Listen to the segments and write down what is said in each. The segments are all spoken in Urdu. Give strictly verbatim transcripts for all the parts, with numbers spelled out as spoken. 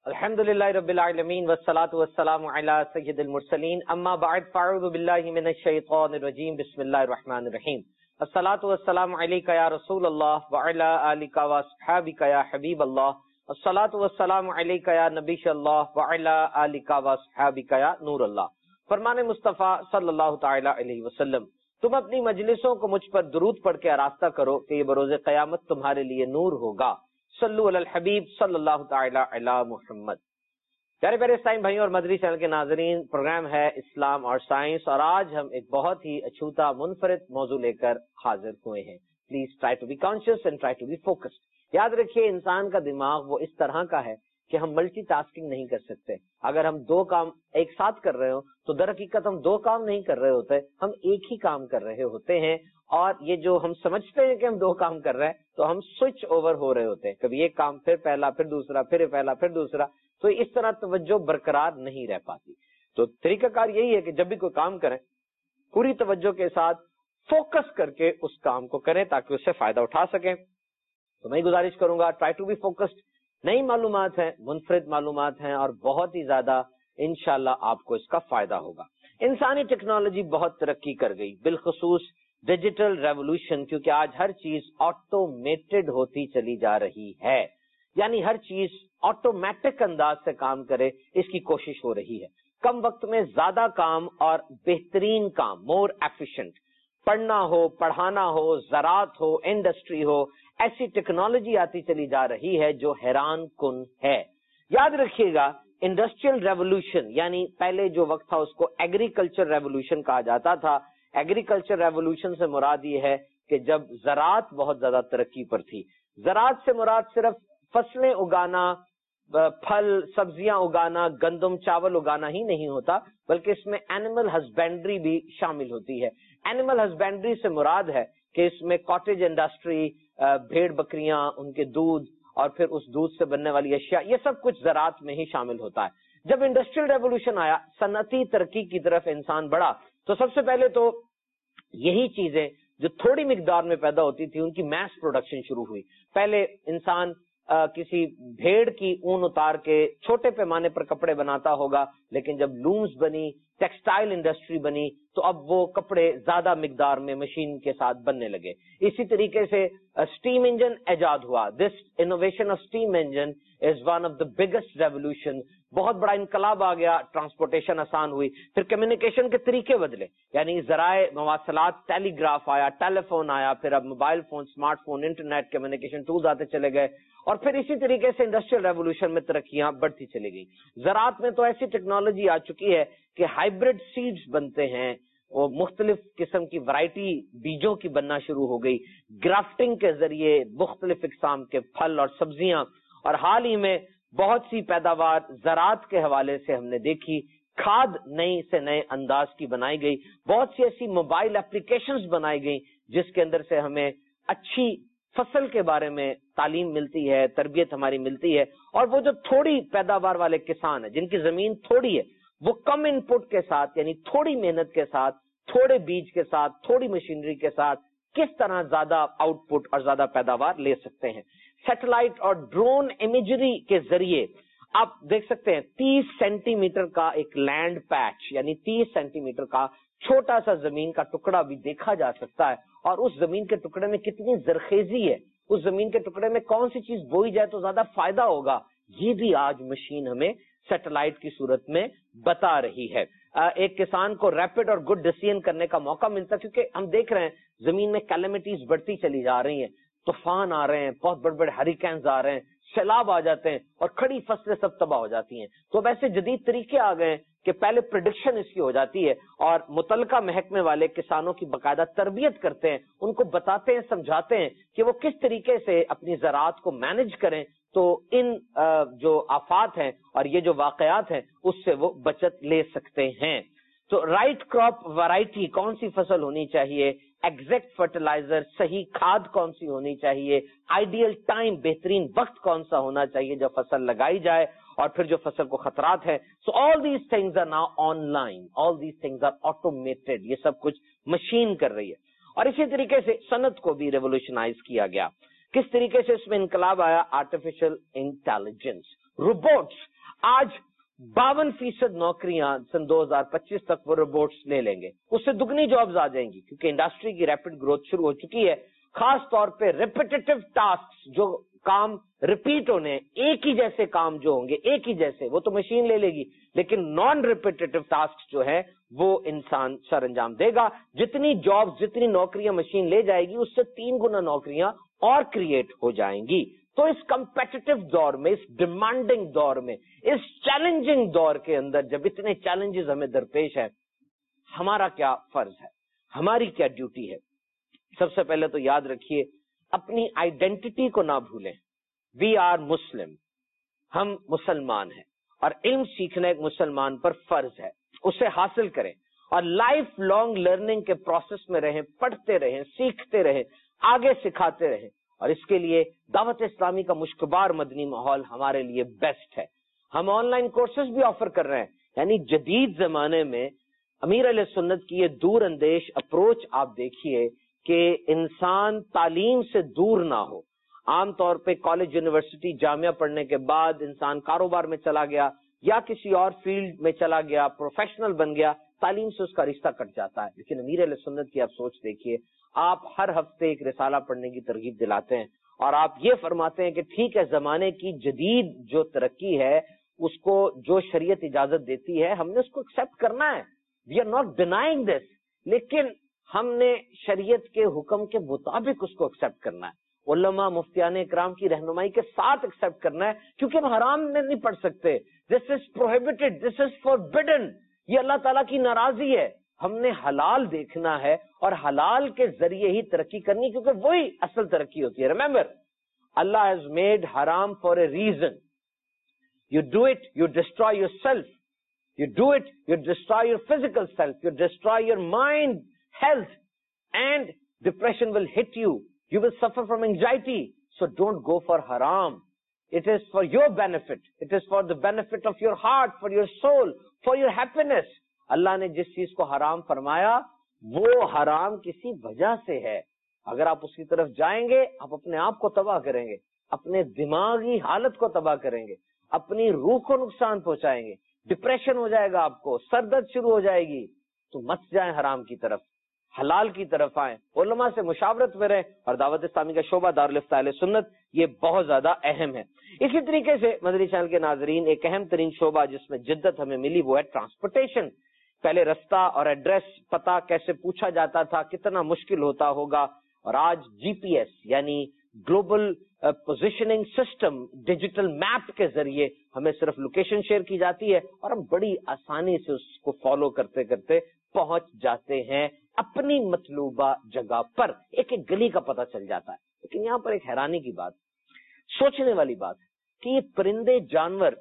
الحمدللہ رب العالمین والصلاة والسلام علی سید المرسلین اما بعد فاعوذ باللہ من الشیطان الرجیم بسم اللہ الرحمن الرحیم الصلاة والسلام علیک یا رسول اللہ وعلی آلک واصحابک یا حبیب اللہ الصلاة والسلام علیک یا نبی اللہ وعلی آلک واصحابک یا نور اللہ۔ فرمان مصطفیٰ صلی اللہ تعالی علیہ وسلم، تم اپنی مجلسوں کو مجھ پر درود پڑھ کے آراستہ کرو کہ یہ بروز قیامت تمہارے لیے نور ہوگا۔ صلو علی الحبیب صلی اللہ تعالی علی محمد۔ پیارے پیارے اسلام بھائیوں اور مدری چینل کے ناظرین، پروگرام ہے اسلام اور سائنس، اور آج ہم ایک بہت ہی اچھوتا منفرد موضوع لے کر حاضر ہوئے ہیں۔ Please try to be conscious and try to be focused. یاد رکھیے، انسان کا دماغ وہ اس طرح کا ہے کہ ہم ملٹی ٹاسکنگ نہیں کر سکتے۔ اگر ہم دو کام ایک ساتھ کر رہے ہوں تو در حقیقت ہم دو کام نہیں کر رہے ہوتے، ہم ایک ہی کام کر رہے ہوتے ہیں۔ اور یہ جو ہم سمجھتے ہیں کہ ہم دو کام کر رہے ہیں تو ہم سوئچ اوور ہو رہے ہوتے ہیں، کبھی ایک کام پھر پہلا پھر دوسرا پھر پہلا پھر دوسرا، تو اس طرح توجہ برقرار نہیں رہ پاتی۔ تو طریقہ کار یہی ہے کہ جب بھی کوئی کام کریں پوری توجہ کے ساتھ فوکس کر کے اس کام کو کریں تاکہ اس سے فائدہ اٹھا سکیں۔ تو میں گزارش کروں گا ٹرائی ٹو بی فوکسڈ۔ نئی معلومات ہیں، منفرد معلومات ہیں، اور بہت ہی زیادہ انشاءاللہ آپ کو اس کا فائدہ ہوگا۔ انسانی ٹیکنالوجی بہت ترقی کر گئی، بالخصوص ڈیجیٹل ریولوشن، کیونکہ آج ہر چیز آٹومیٹڈ ہوتی چلی جا رہی ہے، یعنی ہر چیز آٹومیٹک انداز سے کام کرے اس کی کوشش ہو رہی ہے۔ کم وقت میں زیادہ کام اور بہترین کام، مور ایفیشنٹ، پڑھنا ہو، پڑھانا ہو، زراعت ہو، انڈسٹری ہو، ایسی ٹیکنالوجی آتی چلی جا رہی ہے جو حیران کن ہے۔ یاد رکھیے گا، انڈسٹریل ریولوشن یعنی پہلے جو وقت تھا اس کو ایگریکلچر ریولوشن کہا جاتا تھا۔ ایگریکلچر ریولوشن سے مراد یہ ہے کہ جب زراعت بہت زیادہ ترقی پر تھی۔ زراعت سے مراد صرف فصلیں اگانا، پھل سبزیاں اگانا، گندم چاول اگانا ہی نہیں ہوتا، بلکہ اس میں اینیمل ہسبینڈری بھی شامل ہوتی ہے۔ اینیمل ہسبینڈری سے مراد ہے کہ اس میں کاٹیج انڈسٹری، بھیڑ بکریاں، ان کے دودھ اور پھر اس دودھ سے بننے والی اشیاء، یہ سب کچھ زراعت میں ہی شامل ہوتا ہے۔ جب انڈسٹریل ریولوشن آیا، صنعتی ترقی کی طرف انسان بڑھا، تو سب سے پہلے تو یہی چیزیں جو تھوڑی مقدار میں پیدا ہوتی تھی ان کی میس پروڈکشن شروع ہوئی۔ پہلے انسان آ, کسی بھیڑ کی اون اتار کے چھوٹے پیمانے پر کپڑے بناتا ہوگا، لیکن جب لومز بنی، ٹیکسٹائل انڈسٹری بنی، تو اب وہ کپڑے زیادہ مقدار میں مشین کے ساتھ بننے لگے۔ اسی طریقے سے اسٹیم انجن ایجاد ہوا۔ This innovation of steam engine is one of the biggest revolution. بہت بڑا انقلاب آ گیا، ٹرانسپورٹیشن آسان ہوئی۔ پھر کمیونیکیشن کے طریقے بدلے، یعنی ذرائع مواصلات، ٹیلی گراف آیا، ٹیلی فون آیا، پھر اب mobile phone, smart phone, internet, communication tools آتے چلے گئے، اور پھر اسی طریقے سے انڈسٹریل ریولوشن میں ترقیاں بڑھتی چلی گئی۔ زراعت میں تو ایسی ٹیکنالوجی آ چکی ہے کہ ہائیبرڈ سیڈز بنتے ہیں، وہ مختلف قسم کی ورائٹی بیجوں کی بننا شروع ہو گئی، گرافٹنگ کے ذریعے مختلف اقسام کے پھل اور سبزیاں، اور حال ہی میں بہت سی پیداوار زراعت کے حوالے سے ہم نے دیکھی۔ کھاد نئی سے نئے انداز کی بنائی گئی، بہت سی ایسی موبائل اپلیکیشنز بنائی گئی جس کے اندر سے ہمیں اچھی فصل کے بارے میں تعلیم ملتی ہے، تربیت ہماری ملتی ہے۔ اور وہ جو تھوڑی پیداوار والے کسان ہیں، جن کی زمین تھوڑی ہے، وہ کم ان پٹ کے ساتھ، یعنی تھوڑی محنت کے ساتھ، تھوڑے بیج کے ساتھ، تھوڑی مشینری کے ساتھ کس طرح زیادہ آؤٹ پٹ اور زیادہ پیداوار لے سکتے ہیں۔ سیٹلائٹ اور ڈرون امیجری کے ذریعے آپ دیکھ سکتے ہیں تیس سینٹی میٹر کا ایک لینڈ پیچ، یعنی تیس سینٹی میٹر کا چھوٹا سا زمین کا ٹکڑا بھی دیکھا جا سکتا ہے، اور اس زمین کے ٹکڑے میں کتنی زرخیزی ہے، اس زمین کے ٹکڑے میں کون سی چیز بوئی جائے تو زیادہ فائدہ ہوگا، یہ بھی آج مشین ہمیں سیٹلائٹ کی صورت میں بتا رہی ہے۔ ایک کسان کو ریپڈ اور گڈ ڈیسیژن کرنے کا موقع ملتا ہے، کیونکہ ہم دیکھ رہے ہیں زمین میں کیلمٹیز بڑھتی چلی جا رہی ہیں، طوفان آ رہے ہیں، بہت بڑے بڑے ہریکینز آ رہے ہیں، سیلاب آ جاتے ہیں، اور کھڑی فصلیں سب تباہ ہو جاتی ہیں۔ تو اب ایسے جدید طریقے آ گئے ہیں کہ پہلے پریڈکشن اس کی ہو جاتی ہے، اور متعلقہ محکمے والے کسانوں کی باقاعدہ تربیت کرتے ہیں، ان کو بتاتے ہیں، سمجھاتے ہیں کہ وہ کس طریقے سے اپنی زراعت کو مینج کریں، تو ان جو آفات ہیں اور یہ جو واقعات ہیں اس سے وہ بچت لے سکتے ہیں۔ تو رائٹ کراپ ورائٹی، کون سی فصل ہونی چاہیے، ایگزیکٹ فرٹیلائزر، صحیح کھاد کون سی ہونی چاہیے، آئیڈیل ٹائم، بہترین وقت کون سا ہونا چاہیے جب فصل لگائی جائے، اور پھر جو فصل کو خطرات ہیں۔ So all these things are now online, all these things are automated, یہ سب کچھ مشین کر رہی ہے۔ اور اسی طریقے سے صنعت کو بھی ریولوشنائز کیا گیا۔ کس طریقے سے اس میں انقلاب آیا؟ Artificial intelligence, robots. آج باون فیصد نوکریاں سن دو ہزار پچیس تک وہ روبوٹس لے لیں گے، اس سے دگنی جابز آ جائیں گی کیونکہ انڈسٹری کی ریپڈ گروتھ شروع ہو چکی ہے. خاص طور پہ ریپیٹیٹو ٹاسک، جو کام ریپیٹ ہونے، ایک ہی جیسے کام جو ہوں گے ایک ہی جیسے، وہ تو مشین لے لے گی، لیکن نان ریپیٹیٹو ٹاسک جو ہے وہ انسان سر انجام دے گا. جتنی جابز، جتنی نوکریاں مشین لے جائے گی، اس سے تین گنا نوکریاں اور کریٹ ہو جائیں گی. تو اس کمپیٹیٹو دور میں، اس ڈیمانڈنگ دور میں، اس چیلنجنگ دور کے اندر جب اتنے چیلنجز ہمیں درپیش ہے، ہمارا کیا فرض ہے، ہماری کیا ڈیوٹی ہے؟ سب سے پہلے تو یاد رکھیے، اپنی آئیڈینٹی کو نہ بھولیں. وی آر مسلم، ہم مسلمان ہیں، اور علم سیکھنا ایک مسلمان پر فرض ہے. اسے حاصل کریں اور لائف لانگ لرننگ کے پروسیس میں رہیں، پڑھتے رہیں، سیکھتے رہیں، آگے سکھاتے رہیں. اور اس کے لیے دعوت اسلامی کا مشکبار مدنی ماحول ہمارے لیے بیسٹ ہے. ہم آن لائن کورسز بھی آفر کر رہے ہیں. یعنی جدید زمانے میں امیر علیہ سنت کی یہ دور اندیش اپروچ آپ دیکھیے کہ انسان تعلیم سے دور نہ ہو. عام طور پہ کالج، یونیورسٹی، جامعہ پڑھنے کے بعد انسان کاروبار میں چلا گیا یا کسی اور فیلڈ میں چلا گیا، پروفیشنل بن گیا، تعلیم سے اس کا رشتہ کٹ جاتا ہے. لیکن امیر علیہ سنت کی آپ سوچ دیکھیے، آپ ہر ہفتے ایک رسالہ پڑھنے کی ترغیب دلاتے ہیں، اور آپ یہ فرماتے ہیں کہ ٹھیک ہے، زمانے کی جدید جو ترقی ہے اس کو جو شریعت اجازت دیتی ہے ہم نے اس کو ایکسپٹ کرنا ہے. We are not denying this, لیکن ہم نے شریعت کے حکم کے مطابق اس کو ایکسپٹ کرنا ہے، علماء مفتیان اکرام کی رہنمائی کے ساتھ ایکسپٹ کرنا ہے، کیونکہ ہم حرام میں نہیں پڑھ سکتے. دس از پروہیبٹڈ، دس از فوربڈن، یہ اللہ تعالیٰ کی ناراضی ہے. ہم نے حلال دیکھنا ہے اور حلال کے ذریعے ہی ترقی کرنی، کیونکہ وہی اصل ترقی ہوتی ہے. ریمبر، اللہ ہیز میڈ حرام for a reason. You do it, you destroy yourself. You do it, you destroy your physical self, you destroy your mind, health, and depression will hit you. You will suffer from anxiety. So don't go for haram. It is for your benefit. It is for the benefit of your heart, for your soul, for your happiness. اللہ نے جس چیز کو حرام فرمایا وہ حرام کسی وجہ سے ہے. اگر آپ اس کی طرف جائیں گے آپ اپنے آپ کو تباہ کریں گے، اپنے دماغی حالت کو تباہ کریں گے، اپنی روح کو نقصان پہنچائیں گے، ڈپریشن ہو جائے گا، آپ کو سر درد شروع ہو جائے گی. تو مت جائیں حرام کی طرف، حلال کی طرف آئیں، علماء سے مشاورت میں رہیں. اور دعوت اسلامی کا شعبہ دارالفتہ اہل سنت یہ بہت زیادہ اہم ہے. اسی طریقے سے مدنی چینل کے ناظرین، ایک اہم ترین شعبہ جس میں جدت ہمیں ملی وہ ہے ٹرانسپورٹیشن. پہلے رستہ اور ایڈریس پتہ کیسے پوچھا جاتا تھا، کتنا مشکل ہوتا ہوگا، اور آج جی پی ایس یعنی global positioning system, digital map کے ذریعے ہمیں صرف لوکیشن شیئر کی جاتی ہے اور ہم بڑی آسانی سے اس کو فالو کرتے کرتے پہنچ جاتے ہیں اپنی مطلوبہ جگہ پر. ایک ایک گلی کا پتہ چل جاتا ہے. لیکن یہاں پر ایک حیرانی کی بات، سوچنے والی بات کہ یہ پرندے جانور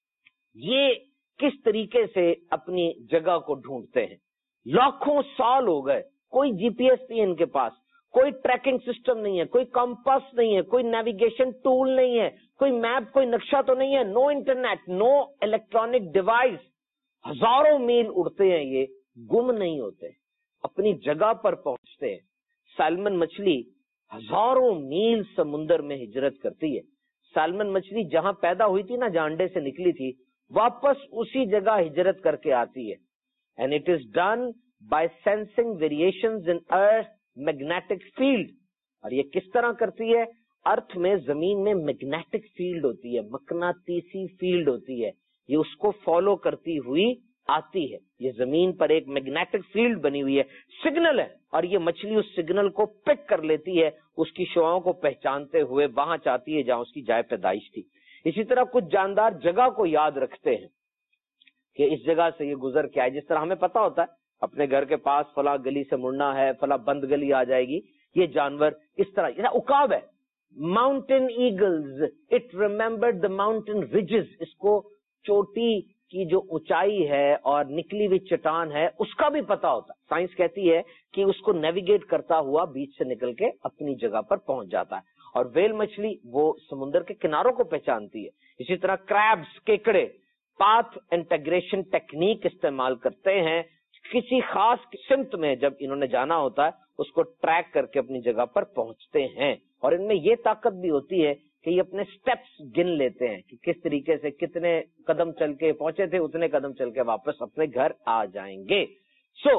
یہ کس طریقے سے اپنی جگہ کو ڈھونڈتے ہیں. لاکھوں سال ہو گئے، کوئی جی پی ایس نہیں ہے ان کے پاس، کوئی ٹریکنگ سسٹم نہیں ہے، کوئی کمپس نہیں ہے، کوئی نیویگیشن ٹول نہیں ہے، کوئی میپ، کوئی نقشہ تو نہیں ہے، no internet, no electronic device. ہزاروں میل اڑتے ہیں، یہ گم نہیں ہوتے، اپنی جگہ پر پہنچتے ہیں. سالمن مچھلی ہزاروں میل سمندر میں ہجرت کرتی ہے. سالمن مچھلی جہاں پیدا ہوئی تھی نا، جہاں انڈے سے نکلی تھی، واپس اسی جگہ ہجرت کر کے آتی ہے. And it is done by sensing variations in earth magnetic field. اور یہ کس طرح کرتی ہے؟ ارتھ میں، زمین میں میگنیٹک فیلڈ ہوتی ہے، مقناطیسی فیلڈ ہوتی ہے، یہ اس کو فالو کرتی ہوئی آتی ہے. یہ زمین پر ایک میگنیٹک فیلڈ بنی ہوئی ہے، سگنل ہے، اور یہ مچھلی اس سگنل کو پک کر لیتی ہے، اس کی شعاؤں کو پہچانتے ہوئے وہاں چاہتی ہے جہاں اس کی جائے پیدائش تھی. اسی طرح کچھ جاندار جگہ کو یاد رکھتے ہیں کہ اس جگہ سے یہ گزر کے آئے. جس طرح ہمیں پتا ہوتا ہے اپنے گھر کے پاس فلاں گلی سے مڑنا ہے، فلاں بند گلی آ جائے گی. یہ جانور اس طرح، یہ عقاب ہے، mountain eagles, it remembered the mountain ridges. اس کو چوٹی کی جو اونچائی ہے اور نکلی ہوئی چٹان ہے اس کا بھی پتا ہوتا ہے. سائنس کہتی ہے کہ اس کو نیویگیٹ کرتا ہوا بیچ سے نکل کے اپنی جگہ پر پہنچ جاتا ہے. اور ویل مچھلی وہ سمندر کے کناروں کو پہچانتی ہے. اسی طرح کریبس، کیکڑے پاتھ انٹیگریشن ٹیکنیک استعمال کرتے ہیں. کسی خاص سمت میں جب انہوں نے جانا ہوتا ہے اس کو ٹریک کر کے اپنی جگہ پر پہنچتے ہیں. اور ان میں یہ طاقت بھی ہوتی ہے کہ یہ اپنے سٹیپس گن لیتے ہیں کہ کس طریقے سے کتنے قدم چل کے پہنچے تھے، اتنے قدم چل کے واپس اپنے گھر آ جائیں گے. سو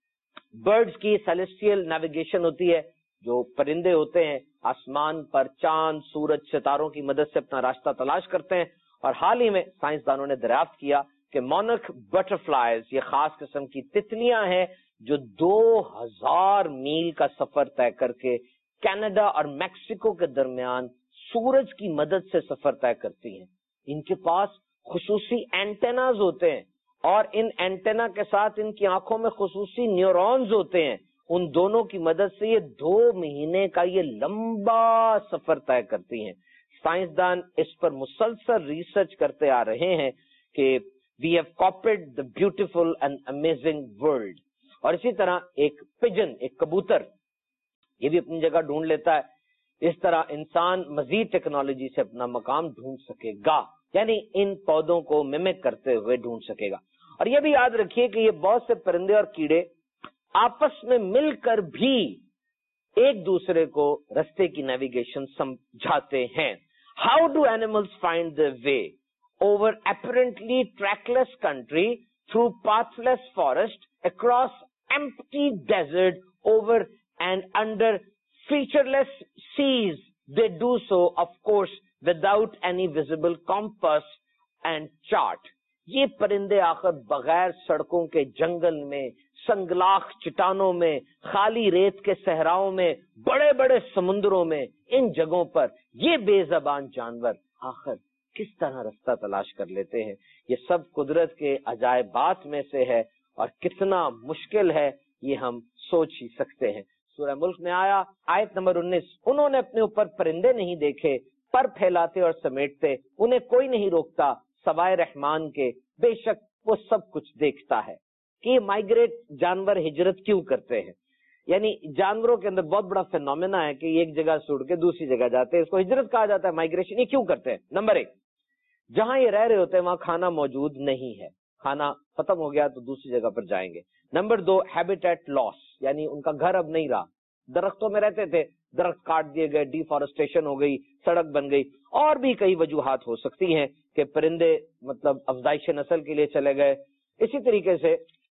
برڈز کی سیلیسٹیل نیویگیشن ہوتی ہے، جو پرندے ہوتے ہیں آسمان پر چاند، سورج، ستاروں کی مدد سے اپنا راستہ تلاش کرتے ہیں. اور حال ہی میں سائنسدانوں نے دریافت کیا کہ مونک بٹر فلائز، یہ خاص قسم کی تتلیاں ہیں جو دو ہزار میل کا سفر طے کر کے کینیڈا اور میکسیکو کے درمیان سورج کی مدد سے سفر طے کرتی ہیں. ان کے پاس خصوصی اینٹیناز ہوتے ہیں اور ان اینٹینا کے ساتھ ان کی آنکھوں میں خصوصی نیورونز ہوتے ہیں. ان دونوں کی مدد سے یہ دو مہینے کا یہ لمبا سفر طے کرتی ہیں. سائنسدان اس پر مسلسل ریسرچ کرتے آ رہے ہیں کہ we have copied the beautiful and amazing world. اور اسی طرح ایک پجن، ایک کبوتر، یہ بھی اپنی جگہ ڈھونڈ لیتا ہے. اس طرح انسان مزید ٹیکنالوجی سے اپنا مقام ڈھونڈ سکے گا، یعنی ان پودوں کو ممک کرتے ہوئے ڈھونڈ سکے گا. اور یہ بھی یاد رکھیے کہ یہ بہت سے پرندے اور کیڑے آپس میں مل کر بھی ایک دوسرے کو رستے کی نیویگیشن سمجھاتے ہیں. How do animals find their way over apparently trackless country, through pathless forest, across empty desert, over and under featureless seas? They do so, of course, without any visible compass and chart. یہ پرندے آخر بغیر سڑکوں کے جنگل میں، سنگلاخ چٹانوں میں، خالی ریت کے صحراؤں میں، بڑے بڑے سمندروں میں، ان جگہوں پر یہ بے زبان جانور آخر کس طرح رستہ تلاش کر لیتے ہیں؟ یہ سب قدرت کے عجائبات میں سے ہے، اور کتنا مشکل ہے یہ ہم سوچ ہی سکتے ہیں. سورہ ملک میں آیا آیت نمبر انیس، انہوں نے اپنے اوپر پرندے نہیں دیکھے، پر پھیلاتے اور سمیٹتے، انہیں کوئی نہیں روکتا سوائے رحمان کے، بے شک وہ سب کچھ دیکھتا ہے. کہ یہ مائگریٹ جانور ہجرت کیوں کرتے ہیں؟ یعنی جانوروں کے اندر بہت بڑا فینومینا ہے کہ یہ ایک جگہ سے اڑ کے دوسری جگہ جاتے ہیں، اس کو ہجرت کہا جاتا ہے، مائگریشن. یہ کیوں کرتے ہیں؟ نمبر ایک، جہاں یہ رہ رہے ہوتے ہیں وہاں کھانا موجود نہیں ہے، کھانا ختم ہو گیا تو دوسری جگہ پر جائیں گے. نمبر دو، ہیبیٹیٹ لاس، یعنی ان کا گھر اب نہیں رہا. درختوں میں رہتے تھے، درخت کاٹ دیے گئے، ڈیفارسٹیشن ہو گئی، سڑک بن گئی. اور بھی کئی وجوہات ہو سکتی ہیں کہ پرندے مطلب افزائش نسل کے لیے چلے گئے. اسی طریقے سے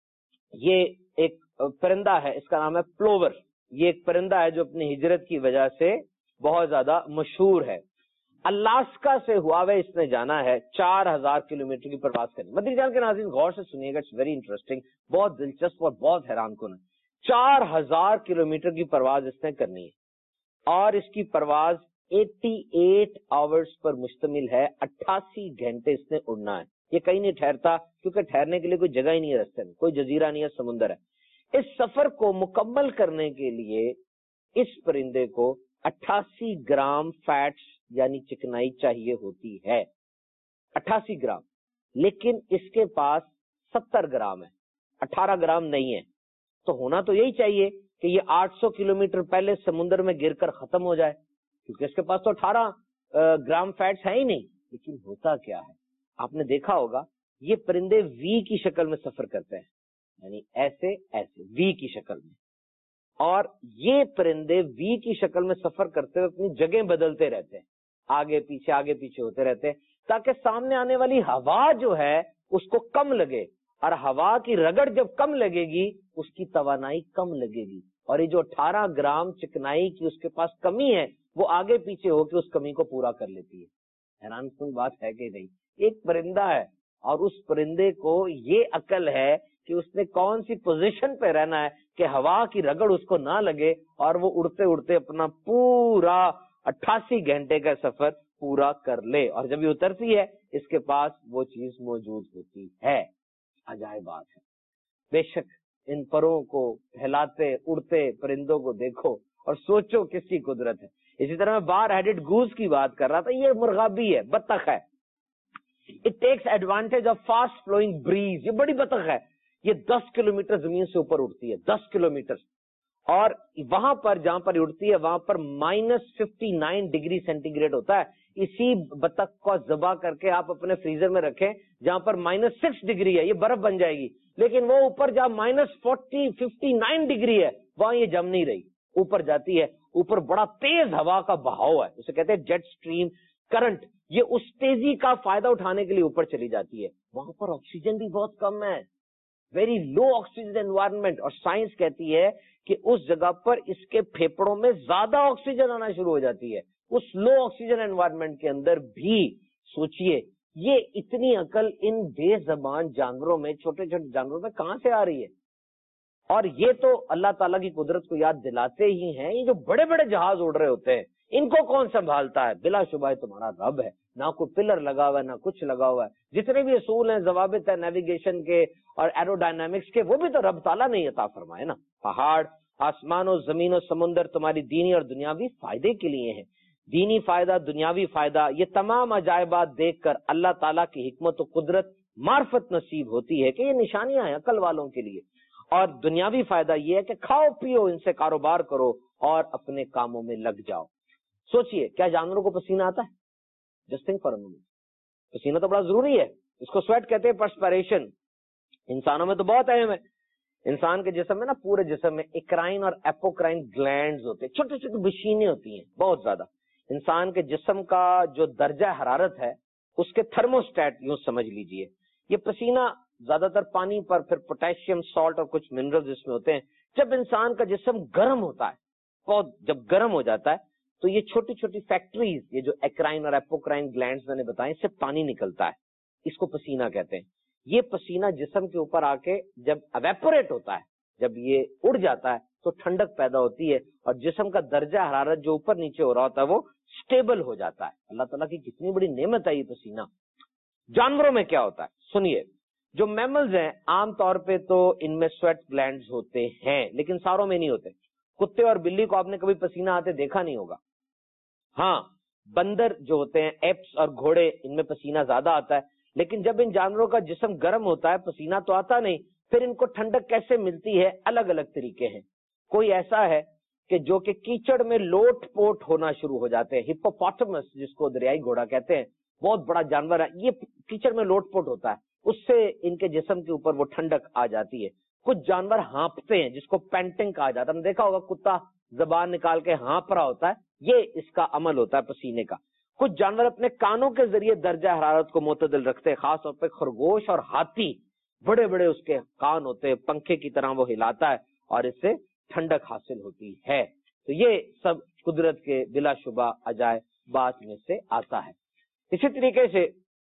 یہ ایک پرندہ ہے، اس کا نام ہے پلوور. یہ ایک پرندہ ہے جو اپنی ہجرت کی وجہ سے بہت زیادہ مشہور ہے. الاسکا سے ہواوے اس نے جانا ہے چار ہزار کلو میٹر کی پرواز کرنی. مدنی چینل کے ناظرین غور سے سنیے گا، اٹس ویری انٹرسٹنگ، بہت دلچسپ اور بہت حیران کن ہے. چار ہزار کلو میٹر کی پرواز اس نے کرنی ہے، اور اس کی پرواز اٹھاسی آورز پر مشتمل ہے. اٹھاسی گھنٹے اس نے اڑنا ہے. یہ کہیں نہیں ٹھہرتا کیونکہ ٹھہرنے کے لیے کوئی جگہ ہی نہیں ہے رستے میں، کوئی جزیرہ نہیں ہے، سمندر ہے. اس سفر کو مکمل کرنے کے لیے اس پرندے کو اٹھاسی گرام فیٹس یعنی چکنائی چاہیے ہوتی ہے. اٹھاسی گرام، لیکن اس کے پاس ستر گرام ہے، اٹھارہ گرام نہیں ہے. تو ہونا تو یہی چاہیے کہ یہ آٹھ سو کلو میٹر پہلے سمندر میں گر کر ختم ہو جائے، کیونکہ اس کے پاس تو اٹھارہ گرام فیٹس ہے ہی نہیں. لیکن ہوتا کیا ہے، آپ نے دیکھا ہوگا یہ پرندے وی کی شکل میں سفر کرتے ہیں، یعنی ایسے ایسے وی کی شکل میں. اور یہ پرندے وی کی شکل میں سفر کرتے ہوئے اپنی جگہیں بدلتے رہتے ہیں، آگے پیچھے آگے پیچھے ہوتے رہتے ہیں، تاکہ سامنے آنے والی ہوا جو ہے اس کو کم لگے. اور ہوا کی رگڑ جب کم لگے گی اس کی توانائی کم لگے گی، اور یہ جو اٹھارہ گرام چکنائی کی اس کے پاس کمی ہے وہ آگے پیچھے ہو کے اس کمی کو پورا کر لیتی ہے. حیران کن بات ہے کہ نہیں؟ ایک پرندہ ہے اور اس پرندے کو یہ عقل ہے کہ اس نے کون سی پوزیشن پہ رہنا ہے کہ ہوا کی رگڑ اس کو نہ لگے، اور وہ اڑتے اڑتے اپنا پورا اٹھاسی گھنٹے کا سفر پورا کر لے. اور جب یہ اترتی ہے اس کے پاس وہ چیز موجود ہوتی ہے. عجائب بات ہے. بے شک ان پروں کو پھیلاتے اڑتے پرندوں کو دیکھو اور سوچو کس کی قدرت ہے. اسی طرح میں بار ہیڈڈ گوز کی بات کر رہا تھا، یہ مرغابی ہے، بطخ ہے. It takes advantage of fast flowing breeze. یہ بڑی بطخ ہے، یہ دس کلومیٹر زمین سے اوپر اڑتی ہے، دس کلومیٹر. اور وہاں پر جہاں پر اڑتی ہے وہاں پر minus fifty nine degree centigrade ہوتا ہے. اسی بطخ کو ذبح کر کے آپ اپنے فریزر میں رکھیں جہاں پر مائنس سکس ڈگری ہے، یہ برف بن جائے گی. لیکن وہ اوپر جہاں minus forty fifty nine degree ہے وہاں یہ جم نہیں رہی، اوپر جاتی ہے اوپر بڑا تیز ہوا کا بہاؤ ہے، اسے کہتے ہیں جیٹ سٹریم کرنٹ، یہ اس تیزی کا فائدہ اٹھانے کے لیے اوپر چلی جاتی ہے. وہاں پر آکسیجن بھی بہت کم ہے، ویری لو آکسیجن انوائرمنٹ، اور سائنس کہتی ہے کہ اس جگہ پر اس کے پھیپڑوں میں زیادہ آکسیجن آنا شروع ہو جاتی ہے. اس لو آکسیجن انوائرمنٹ کے اندر بھی سوچئے یہ اتنی عقل ان بے زبان جانوروں میں، چھوٹے چھوٹے جانوروں میں کہاں سے آ رہی ہے؟ اور یہ تو اللہ تعالیٰ کی قدرت کو یاد دلاتے ہی ہیں. یہ جو بڑے بڑے جہاز اڑ رہے ہوتے ہیں ان کو کون سنبھالتا ہے؟ بلا شبہ تمہارا رب ہے. نہ کوئی پلر لگا ہوا ہے، نہ کچھ لگا ہوا ہے. جتنے بھی اصول ہیں، ضوابط ہیں نیویگیشن کے اور ایرو ڈائنامکس کے، وہ بھی تو رب تعالیٰ نے عطا فرمائے نا. پہاڑ، آسمان و زمین و سمندر تمہاری دینی اور دنیاوی فائدے کے لیے ہیں. دینی فائدہ، دنیاوی فائدہ، یہ تمام عجائبات دیکھ کر اللہ تعالیٰ کی حکمت و قدرت معرفت نصیب ہوتی ہے کہ یہ نشانیاں ہیں عقل والوں کے لیے. اور دنیاوی فائدہ یہ ہے کہ کھاؤ پیو، ان سے کاروبار کرو اور اپنے کاموں میں لگ جاؤ. سوچئے کیا جانوروں کو پسینہ آتا ہے؟ Just think for a moment. پسینہ تو بڑا ضروری ہے، اس کو سویٹ کہتے ہیں، پرسپیریشن. انسانوں میں تو بہت اہم ہے. انسان کے جسم میں نا، پورے جسم میں ایکرائن اور اپوکرائن گلینڈز ہوتے ہیں، چھوٹی چھوٹی مشینیں ہوتی ہیں بہت زیادہ. انسان کے جسم کا جو درجہ حرارت ہے اس کے تھرموسٹیٹ یوں سمجھ لیجئے. یہ پسینہ زیادہ تر پانی پر، پھر پوٹیشیم سالٹ اور کچھ منرلز اس میں ہوتے ہیں. جب انسان کا جسم گرم ہوتا ہے، بہت جب گرم ہو جاتا ہے تو یہ چھوٹی چھوٹی فیکٹریز، یہ جو ایکرائن اور اپوکرائن گلینڈز میں نے بتائے، اس سے پانی نکلتا ہے، اس کو پسینہ کہتے ہیں. یہ پسینہ جسم کے اوپر آ کے جب ایویپوریٹ ہوتا ہے، جب یہ اڑ جاتا ہے تو ٹھنڈک پیدا ہوتی ہے اور جسم کا درجہ حرارت جو اوپر نیچے ہو رہا ہوتا ہے وہ سٹیبل ہو جاتا ہے. اللہ تعالیٰ کی کتنی بڑی نعمت ہے یہ پسینہ. جانوروں میں کیا ہوتا ہے سنیے. جو میملز ہیں عام طور پہ تو ان میں سویٹ گلینڈز ہوتے ہیں، لیکن ساروں میں نہیں ہوتے. کتے اور بلی کو آپ نے کبھی پسینہ آتے دیکھا نہیں ہوگا. ہاں بندر جو ہوتے ہیں، ایپس اور گھوڑے، ان میں پسینہ زیادہ آتا ہے. لیکن جب ان جانوروں کا جسم گرم ہوتا ہے پسینہ تو آتا نہیں. پھر ان کو ٹھنڈک کیسے ملتی ہے؟ الگ الگ طریقے ہیں. کوئی ایسا ہے کہ جو کہ کیچڑ میں لوٹ پوٹ ہونا شروع ہو جاتے ہیں. ہپوپوٹمس جس کو دریائی گھوڑا کہتے ہیں، بہت بڑا جانور ہے، یہ کیچڑ میں لوٹ پوٹ ہوتا ہے، اس سے ان کے جسم کے اوپر وہ ٹھنڈک آ جاتی ہے. کچھ جانور ہانپتے ہیں جس کو پینٹنگ کہا جاتا ہے. ہم نے دیکھا ہوگا کتا زبان نکال کے ہانپ رہا ہوتا ہے، یہ اس کا عمل ہوتا ہے پسینے کا. کچھ جانور اپنے کانوں کے ذریعے درجہ حرارت کو معتدل رکھتے ہیں، خاص طور پہ خرگوش اور ہاتھی، بڑے بڑے اس کے کان ہوتے ہیں، پنکھے کی طرح وہ ہلاتا ہے اور اس سے ٹھنڈک حاصل ہوتی ہے. تو یہ سب قدرت کے بلا شبہ عجائبات میں سے آتا ہے. اسی طریقے سے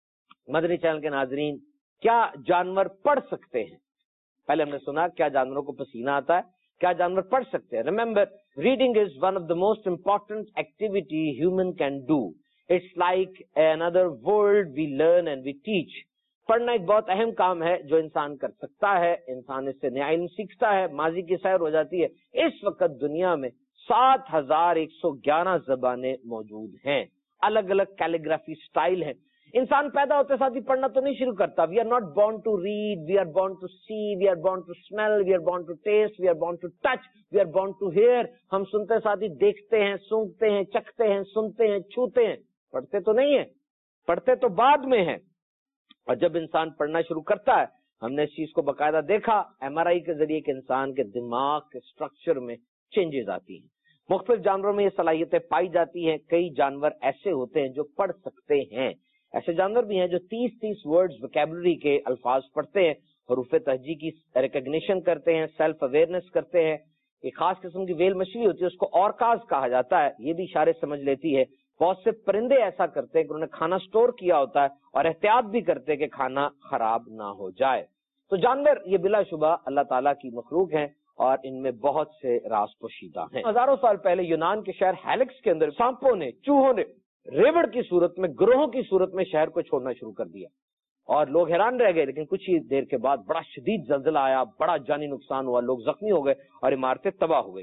مدنی چینل کے ناظرین، کیا جانور پڑھ سکتے ہیں؟ پہلے ہم نے سنا کیا جانوروں کو پسینہ آتا ہے، کیا جانور پڑھ سکتے ہیں؟ Remember, reading is one of the most important activity human can do. It's like another world we learn and we teach. پڑھنا ایک بہت اہم کام ہے جو انسان کر سکتا ہے. انسان اس سے نیا علم سیکھتا ہے، ماضی کی سیر ہو جاتی ہے. اس وقت دنیا میں سات ہزار ایک سو گیارہ زبانیں موجود ہیں، الگ الگ کیلیگرافی سٹائل ہیں. انسان پیدا ہوتے ساتھ ہی پڑھنا تو نہیں شروع کرتا. We are not born to read, we are born to see, we are born to smell, we are born to taste, we are born to touch, we are born to hear. ہم سنتے ساتھ ہی دیکھتے ہیں، سونگتے ہیں، چکھتے ہیں، سنتے ہیں، چھوتے ہیں. پڑھتے تو نہیں ہے، پڑھتے تو بعد میں ہے. اور جب انسان پڑھنا شروع کرتا ہے، ہم نے اس چیز کو باقاعدہ دیکھا ایم آر آئی کے ذریعے کہ انسان کے دماغ کے سٹرکچر میں چینجز آتی ہیں. مختلف جانوروں میں یہ صلاحیتیں پائی جاتی ہیں. کئی جانور ایسے ہوتے ہیں جو پڑھ سکتے ہیں. ایسے جانور بھی ہیں جو تیس تیس ورڈز ویکیبلری کے الفاظ پڑھتے ہیں، حروف تہجی کی ریکگنیشن کرتے ہیں، سیلف اویئرنیس کرتے ہیں. ایک خاص قسم کی ویل مچھلی ہوتی ہے، اس کو اورکاز کہا جاتا ہے، یہ بھی اشارے سمجھ لیتی ہے. بہت سے پرندے ایسا کرتے ہیں کہ انہوں نے کھانا سٹور کیا ہوتا ہے اور احتیاط بھی کرتے ہیں کہ کھانا خراب نہ ہو جائے. تو جانور یہ بلا شبہ اللہ تعالیٰ کی مخلوق ہیں اور ان میں بہت سے راز پوشیدہ ہیں. ہزاروں سال پہلے یونان کے شہر ہیلکس کے اندر سانپوں نے، چوہوں نے ریوڑ کی صورت میں، گروہوں کی صورت میں شہر کو چھوڑنا شروع کر دیا اور لوگ حیران رہ گئے. لیکن کچھ ہی دیر کے بعد بڑا شدید زلزلہ آیا، بڑا جانی نقصان ہوا، لوگ زخمی ہو گئے اور عمارتیں تباہ ہو گئی.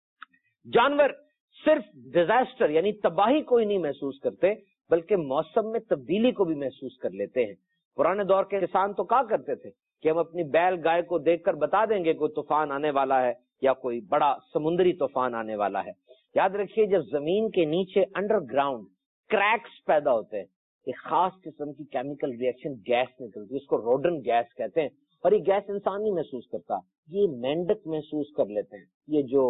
جانور صرف ڈیزاسٹر یعنی تباہی کو ہی نہیں محسوس کرتے بلکہ موسم میں تبدیلی کو بھی محسوس کر لیتے ہیں. پرانے دور کے انسان تو کہا کرتے تھے کہ ہم اپنی بیل گائے کو دیکھ کر بتا دیں گے کوئی طوفان آنے والا ہے یا کوئی بڑا سمندری طوفان آنے والا ہے. یاد رکھیے جب زمین کے نیچے انڈر گراؤنڈ کریکس پیدا ہوتے ہیں، ایک خاص قسم کی کیمیکل ری ایکشن گیس نکلتی ہے، اس کو روڈن گیس کہتے ہیں. اور یہ گیس انسان نہیں محسوس کرتا، یہ مینڈک محسوس کر لیتے ہیں. یہ جو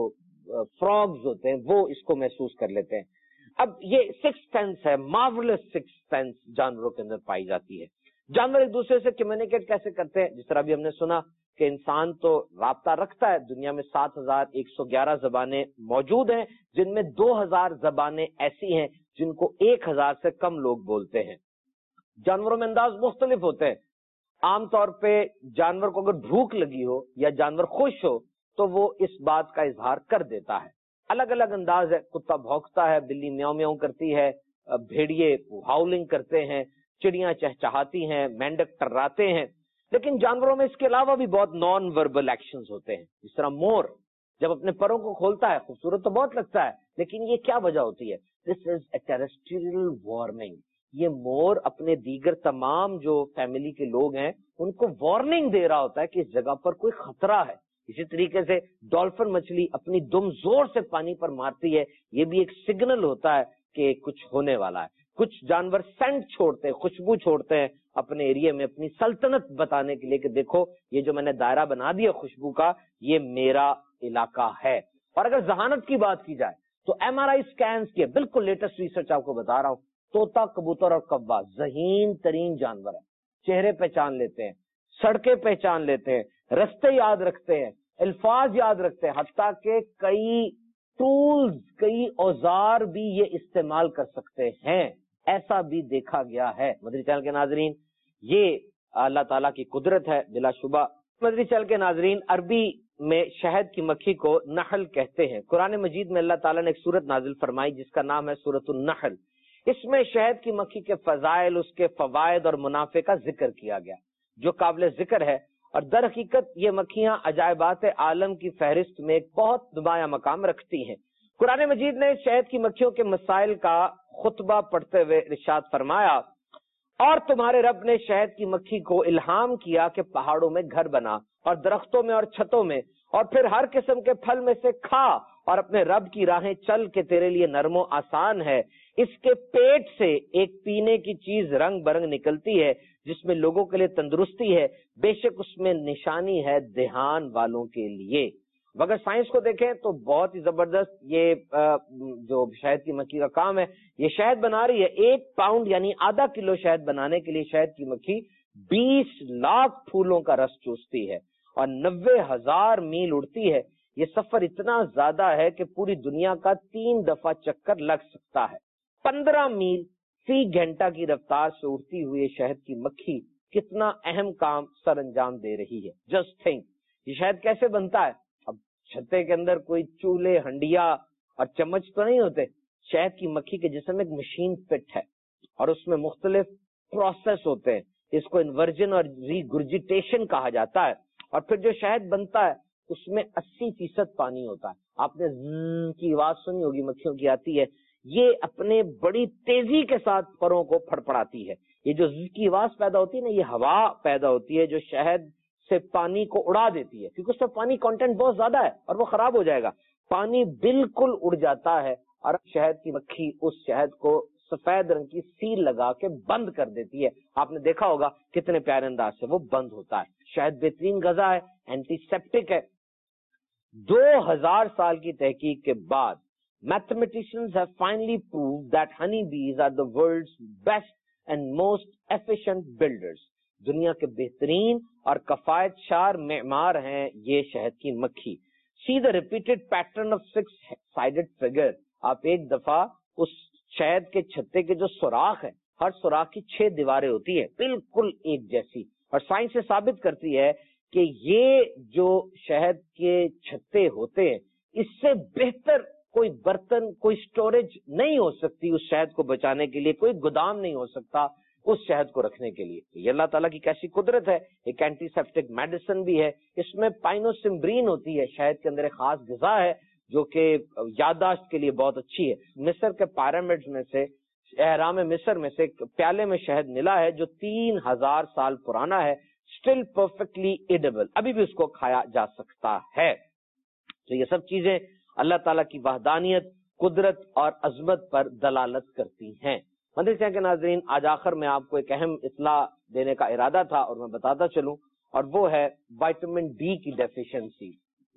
فراگز ہوتے ہیں وہ اس کو محسوس کر لیتے ہیں. اب یہ سکس سینس ہے, مارولس سکس سینس جانوروں کے اندر پائی جاتی ہے. جانور ایک دوسرے سے کمیونیکیٹ کیسے کرتے ہیں؟ جس طرح بھی ہم نے سنا کہ انسان تو رابطہ رکھتا ہے. دنیا میں سات ہزار ایک سو گیارہ زبانیں موجود ہیں, جن میں دو ہزار زبانیں ایسی ہیں جن کو ایک ہزار سے کم لوگ بولتے ہیں. جانوروں میں انداز مختلف ہوتے ہیں. عام طور پہ جانور کو اگر بھوک لگی ہو یا جانور خوش ہو تو وہ اس بات کا اظہار کر دیتا ہے. الگ الگ انداز ہے. کتا بھونکتا ہے, بلی میاؤں میاؤں کرتی ہے, بھیڑیے ہاؤلنگ کرتے ہیں, چڑیاں چہچہاتی ہیں, مینڈک ٹراتے ہیں. لیکن جانوروں میں اس کے علاوہ بھی بہت نان وربل ایکشنز ہوتے ہیں. جس طرح مور جب اپنے پروں کو کھولتا ہے خوبصورت تو بہت لگتا ہے, لیکن یہ کیا وجہ ہوتی ہے؟ This is a terrestrial warning. یہ مور اپنے دیگر تمام جو فیملی کے لوگ ہیں ان کو وارننگ دے رہا ہوتا ہے کہ اس جگہ پر کوئی خطرہ ہے. اسی طریقے سے ڈولفن مچھلی اپنی دم زور سے پانی پر مارتی ہے, یہ بھی ایک سگنل ہوتا ہے کہ کچھ ہونے والا ہے. کچھ جانور سینٹ چھوڑتے ہیں, خوشبو چھوڑتے ہیں اپنے ایریا میں اپنی سلطنت بتانے کے لیے کہ دیکھو یہ جو میں نے دائرہ بنا دیا خوشبو کا یہ میرا علاقہ ہے. اور اگر ذہانت کی بات کی جائے تو ایم آر آئی اسکینس کے بالکل لیٹسٹ ریسرچ آپ کو بتا رہا ہوں, طوطا, کبوتر اور کوا ذہین ترین جانور ہیں. چہرے پہچان لیتے ہیں, سڑکیں پہچان لیتے ہیں, رستے یاد رکھتے ہیں, الفاظ یاد رکھتے ہیں, حتیٰ کہ کئی ٹولز, کئی اوزار بھی یہ استعمال کر سکتے ہیں. ایسا بھی دیکھا گیا ہے. مدری چینل کے ناظرین, یہ اللہ تعالیٰ کی قدرت ہے بلا شبہ. مدری چینل کے ناظرین, عربی میں شہد کی مکھی کو نحل کہتے ہیں. قرآن مجید میں اللہ تعالیٰ نے ایک سورت نازل فرمائی جس کا نام ہے سورت النحل. اس میں شہد کی مکھی کے فضائل, اس کے فوائد اور منافع کا ذکر کیا گیا جو قابل ذکر ہے. اور در حقیقت یہ مکھیاں عجائبات عالم کی فہرست میں ایک بہت نمایاں مقام رکھتی ہیں. قرآن مجید نے شہد کی مکھیوں کے مسائل کا خطبہ پڑھتے ہوئے ارشاد فرمایا, اور تمہارے رب نے شہد کی مکھی کو الہام کیا کہ پہاڑوں میں گھر بنا اور درختوں میں اور چھتوں میں, اور پھر ہر قسم کے پھل میں سے کھا اور اپنے رب کی راہیں چل کے تیرے لیے نرم و آسان ہے. اس کے پیٹ سے ایک پینے کی چیز رنگ برنگ نکلتی ہے جس میں لوگوں کے لیے تندرستی ہے, بے شک اس میں نشانی ہے دھیان والوں کے لیے. اگر سائنس کو دیکھیں تو بہت ہی زبردست یہ جو شہد کی مکھی کا کام ہے, یہ شہد بنا رہی ہے. ایک پاؤنڈ یعنی آدھا کلو شہد بنانے کے لیے شہد کی مکھی بیس لاکھ پھولوں کا رس چوستی ہے اور نوے ہزار میل اڑتی ہے. یہ سفر اتنا زیادہ ہے کہ پوری دنیا کا تین دفعہ چکر لگ سکتا ہے. پندرہ میل فی گھنٹہ کی رفتار سے اڑتی ہوئی شہد کی مکھی کتنا اہم کام سر انجام دے رہی ہے. جسٹ تھنک, یہ شہد کیسے بنتا ہے؟ اب چھتے کے اندر کوئی چولہے, ہنڈیا اور چمچ تو نہیں ہوتے. شہد کی مکھی کے جسم میں ایک مشین فٹ ہے اور اس میں مختلف پروسیس ہوتے ہیں. اس کو انورجن اور ریگرجیٹیشن کہا جاتا ہے. اور پھر جو شہد بنتا ہے اس میں اسی فیصد پانی ہوتا ہے. آپ نے ز کی آواز سنی ہوگی, مکھیوں کی آتی ہے. یہ اپنے بڑی تیزی کے ساتھ پروں کو پھڑپڑاتی ہے. یہ جو ز کی آواز پیدا ہوتی ہے نا, یہ ہوا پیدا ہوتی ہے جو شہد سے پانی کو اڑا دیتی ہے, کیونکہ اس میں پانی کانٹینٹ بہت زیادہ ہے اور وہ خراب ہو جائے گا. پانی بالکل اڑ جاتا ہے اور شہد کی مکھی اس شہد کو سفید رنگ کی سیل لگا کے بند کر دیتی ہے. آپ نے دیکھا ہوگا کتنے پیارے انداز سے وہ بند ہوتا ہے. شہد بہترین غذا ہے, اینٹی سیپٹک ہے. دو ہزار سال کی تحقیق کے بعد mathematicians have finally proved that honey bees are the world's best and most efficient builders. دنیا کے بہترین اور کفایت شار معمار ہیں یہ شہد کی مکھی. See the repeated pattern of six-sided figure. آپ ایک دفعہ اس شہد کے چھتے کے جو سوراخ ہے, ہر سوراخ کی چھ دیواریں ہوتی ہے بالکل ایک جیسی, اور سائنس سے ثابت کرتی ہے کہ یہ جو شہد کے چھتے ہوتے ہیں اس سے بہتر کوئی برتن, کوئی سٹوریج نہیں ہو سکتی اس شہد کو بچانے کے لیے, کوئی گودام نہیں ہو سکتا اس شہد کو رکھنے کے لیے. یہ اللہ تعالیٰ کی کیسی قدرت ہے. ایک اینٹی سیپٹک میڈیسن بھی ہے. اس میں پائنوسمبرین ہوتی ہے, شہد کے اندر ایک خاص غذا ہے جو کہ یادداشت کے لیے بہت اچھی ہے. مصر کے پیرامڈز میں سے, احرام مصر میں سے ایک پیالے میں شہد ملا ہے جو تین ہزار سال پرانا ہے. اسٹل پرفیکٹلی ایڈیبل, ابھی بھی اس کو کھایا جا سکتا ہے. تو یہ سب چیزیں اللہ تعالیٰ کی وحدانیت, قدرت اور عظمت پر دلالت کرتی ہیں. مدری چینل کے ناظرین, آج آخر میں آپ کو ایک اہم اطلاع دینے کا ارادہ تھا اور میں بتاتا چلوں, اور وہ ہے وائٹامن ڈی کی ڈیفیشنسی.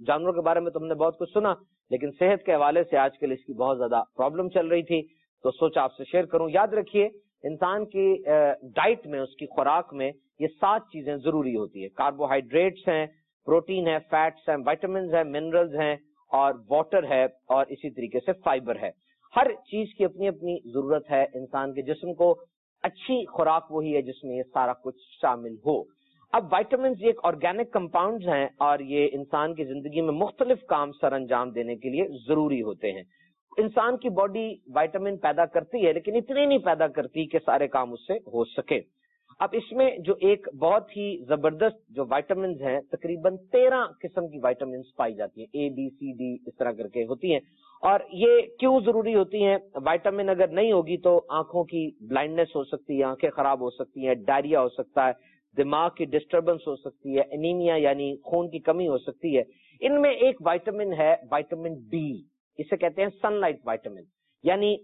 جانوروں کے بارے میں تو ہم نے بہت کچھ سنا، لیکن صحت کے حوالے سے آج کل اس کی بہت زیادہ پرابلم چل رہی تھی، تو سوچا آپ سے شیئر کروں۔ یاد رکھیے انسان کی ڈائٹ میں، اس کی خوراک میں یہ سات چیزیں ضروری ہوتی ہے۔ کاربوہائیڈریٹس ہیں، پروٹین ہے، فیٹس ہیں، وائٹامنز ہیں، منرلز ہیں، اور واٹر ہے، اور اسی طریقے سے فائبر ہے۔ ہر چیز کی اپنی اپنی ضرورت ہے۔ انسان کے جسم کو اچھی خوراک وہی ہے جس میں یہ سارا کچھ شامل ہو۔ اب وائٹامنز یہ ایک آرگینک کمپاؤنڈز ہیں، اور یہ انسان کی زندگی میں مختلف کام سر انجام دینے کے لیے ضروری ہوتے ہیں۔ انسان کی باڈی وائٹامن پیدا کرتی ہے، لیکن اتنی نہیں پیدا کرتی کہ سارے کام اس سے ہو سکے۔ اب اس میں جو ایک بہت ہی زبردست جو وائٹامنز ہیں، تقریباً تیرہ قسم کی وائٹامنز پائی جاتی ہیں، اے بی سی ڈی اس طرح کر کے ہوتی ہیں۔ اور یہ کیوں ضروری ہوتی ہیں؟ وائٹامن اگر نہیں ہوگی تو آنکھوں کی بلائنڈنس ہو سکتی ہے، آنکھیں خراب ہو سکتی ہیں، ڈائریا ہو سکتا ہے، دماغ کی ڈسٹربنس ہو سکتی ہے، انیمیا یعنی خون کی کمی ہو سکتی ہے۔ ان میں ایک وائٹامن ہے وائٹامن ڈی، اسے کہتے ہیں سن لائٹ وائٹامن، یعنی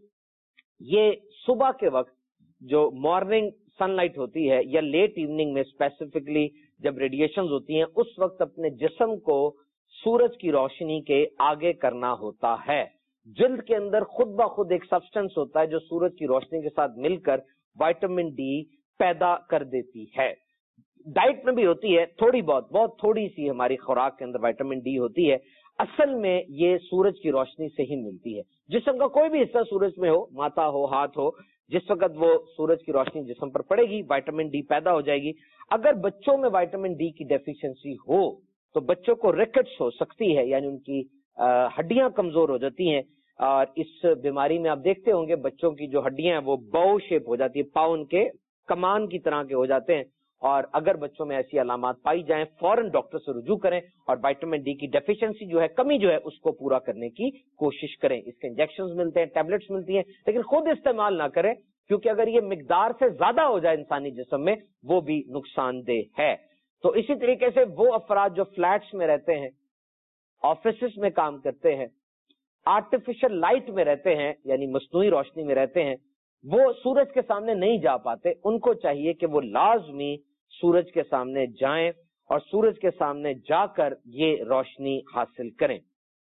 یہ صبح کے وقت جو مارننگ سن لائٹ ہوتی ہے یا لیٹ ایوننگ میں اسپیسیفکلی جب ریڈیشنز ہوتی ہیں، اس وقت اپنے جسم کو سورج کی روشنی کے آگے کرنا ہوتا ہے۔ جلد کے اندر خود بخود ایک سبسٹنس ہوتا ہے جو سورج کی روشنی کے ساتھ مل کر وائٹامن ڈی پیدا کر دیتی ہے۔ ڈائٹ میں بھی ہوتی ہے تھوڑی بہت، بہت تھوڑی سی ہماری خوراک کے اندر وائٹامن ڈی ہوتی ہے۔ اصل میں یہ سورج کی روشنی سے ہی ملتی ہے۔ جسم کا کوئی بھی حصہ سورج میں ہو، ماتھا ہو، ہاتھ ہو، جس وقت وہ سورج کی روشنی جسم پر پڑے گی وائٹامن ڈی پیدا ہو جائے گی۔ اگر بچوں میں وائٹامن ڈی کی ڈیفیشنسی ہو تو بچوں کو ریکٹس ہو سکتی ہے، یعنی ان کی ہڈیاں کمزور ہو جاتی ہیں، اور اس بیماری میں آپ دیکھتے ہوں گے بچوں کی جو ہڈیاں ہیں وہ باؤ شیپ ہو جاتی ہے، پاؤں کے کمان کی طرح کے ہو جاتے ہیں۔ اور اگر بچوں میں ایسی علامات پائی جائیں فوراً ڈاکٹر سے رجوع کریں اور وائٹامن ڈی کی ڈیفیشنسی جو ہے، کمی جو ہے، اس کو پورا کرنے کی کوشش کریں۔ اس کے انجیکشنز ملتے ہیں، ٹیبلٹس ملتی ہیں، لیکن خود استعمال نہ کریں، کیونکہ اگر یہ مقدار سے زیادہ ہو جائے انسانی جسم میں وہ بھی نقصان دہ ہے۔ تو اسی طریقے سے وہ افراد جو فلیٹس میں رہتے ہیں، آفیسز میں کام کرتے ہیں، آرٹیفیشل لائٹ میں رہتے ہیں یعنی مصنوعی روشنی میں رہتے ہیں، وہ سورج کے سامنے نہیں جا پاتے، ان کو چاہیے کہ وہ لازمی سورج کے سامنے جائیں اور سورج کے سامنے جا کر یہ روشنی حاصل کریں۔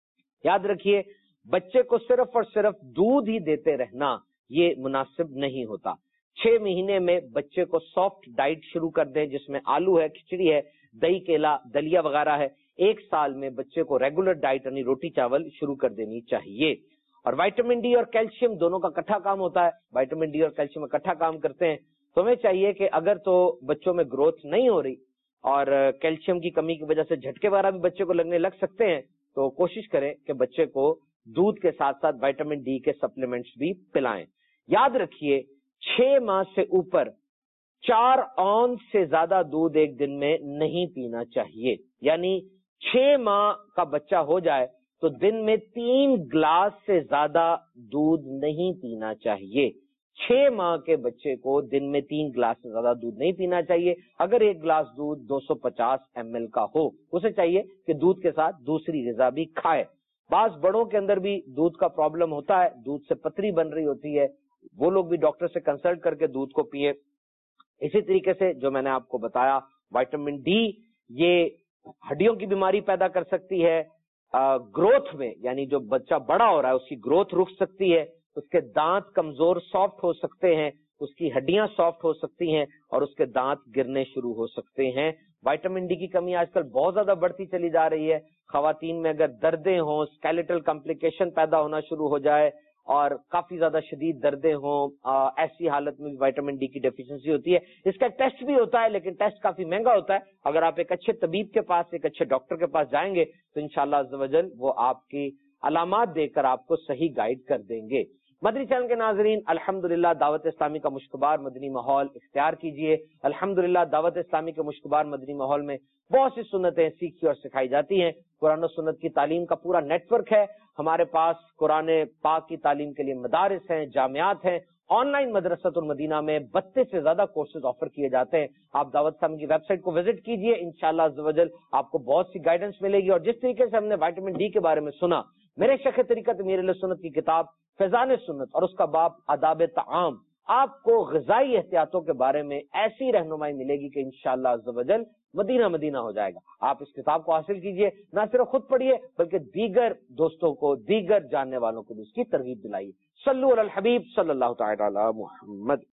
یاد رکھیے بچے کو صرف اور صرف دودھ ہی دیتے رہنا یہ مناسب نہیں ہوتا۔ چھ مہینے میں بچے کو سافٹ ڈائٹ شروع کر دیں، جس میں آلو ہے، کھچڑی ہے، دہی کیلا، دلیا وغیرہ ہے۔ ایک سال میں بچے کو ریگولر ڈائٹ یعنی روٹی چاول شروع کر دینی چاہیے۔ اور وائٹامن ڈی اور کیلشیم دونوں کا اکٹھا کام ہوتا ہے، وائٹامن ڈی اور کیلشیم اکٹھا کام کرتے ہیں۔ تو ہمیں چاہیے کہ اگر تو بچوں میں گروتھ نہیں ہو رہی اور کیلشیم کی کمی کی وجہ سے جھٹکے وغیرہ بھی بچے کو لگنے لگ سکتے ہیں، تو کوشش کریں کہ بچے کو دودھ کے ساتھ ساتھ وائٹامن ڈی کے سپلیمنٹس بھی پلائیں۔ یاد رکھیے چھ ماہ سے اوپر چار اونس سے زیادہ دودھ ایک دن میں نہیں پینا چاہیے، یعنی چھ ماہ کا بچہ ہو جائے تو دن میں تین گلاس سے زیادہ دودھ نہیں پینا چاہیے۔ چھ ماہ کے بچے کو دن میں تین گلاس سے زیادہ دودھ نہیں پینا چاہیے۔ اگر ایک گلاس دودھ دو سو پچاس ایم ایل کا ہو، اسے چاہیے کہ دودھ کے ساتھ دوسری غذا بھی کھائے۔ بعض بڑوں کے اندر بھی دودھ کا پرابلم ہوتا ہے، دودھ سے پتری بن رہی ہوتی ہے، وہ لوگ بھی ڈاکٹر سے کنسلٹ کر کے دودھ کو پیے۔ اسی طریقے سے جو میں نے آپ کو بتایا وائٹامن ڈی یہ ہڈیوں کی بیماری پیدا کر سکتی ہے، گروتھ میں یعنی جو بچہ بڑا ہو رہا ہے اس کی گروتھ رک سکتی ہے، اس کے دانت کمزور سافٹ ہو سکتے ہیں، اس کی ہڈیاں سافٹ ہو سکتی ہیں اور اس کے دانت گرنے شروع ہو سکتے ہیں۔ وائٹامن ڈی کی کمی آج کل بہت زیادہ بڑھتی چلی جا رہی ہے۔ خواتین میں اگر دردیں ہوں، اسکیلیٹل کمپلیکیشن پیدا ہونا شروع ہو جائے اور کافی زیادہ شدید دردیں ہوں، ایسی حالت میں وائٹامن ڈی کی ڈیفیشنسی ہوتی ہے۔ اس کا ٹیسٹ بھی ہوتا ہے لیکن ٹیسٹ کافی مہنگا ہوتا ہے۔ اگر آپ ایک اچھے طبیب کے پاس، ایک اچھے ڈاکٹر کے پاس جائیں گے تو انشاءاللہ عز و جل وہ آپ کی علامات دے کر آپ کو صحیح گائیڈ کر دیں گے۔ مدنی چینل کے ناظرین، الحمدللہ دعوت اسلامی کا مشکبار مدنی ماحول اختیار کیجئے۔ الحمدللہ دعوت اسلامی کے مشکبار مدنی ماحول میں بہت سی سنتیں سیکھی اور سکھائی جاتی ہیں۔ قرآن و سنت کی تعلیم کا پورا نیٹ ورک ہے ہمارے پاس۔ قرآن پاک کی تعلیم کے لیے مدارس ہیں، جامعات ہیں۔ آن لائن مدرسۃ المدینہ میں بتیس سے زیادہ کورسز آفر کیے جاتے ہیں۔ آپ دعوت اسلامی کی ویب سائٹ کو وزٹ کیجئے، انشاءاللہ عز و جل آپ کو بہت سی گائیڈنس ملے گی۔ اور جس طریقے سے ہم نے وائٹامن ڈی کے بارے میں سنا، میرے شیخ طریقت امیر اہل سنت کی کتاب فیضان سنت اور اس کا باب آداب طعام، آپ کو غذائی احتیاطوں کے بارے میں ایسی رہنمائی ملے گی کہ انشاءاللہ عز و جل مدینہ مدینہ ہو جائے گا. آپ اس کتاب کو حاصل کیجئے، نہ صرف خود پڑھیے بلکہ دیگر دوستوں کو، دیگر جاننے والوں کو بھی اس کی ترغیب دلائیے. صلو علی الحبیب صلی اللہ تعالی علی محمد.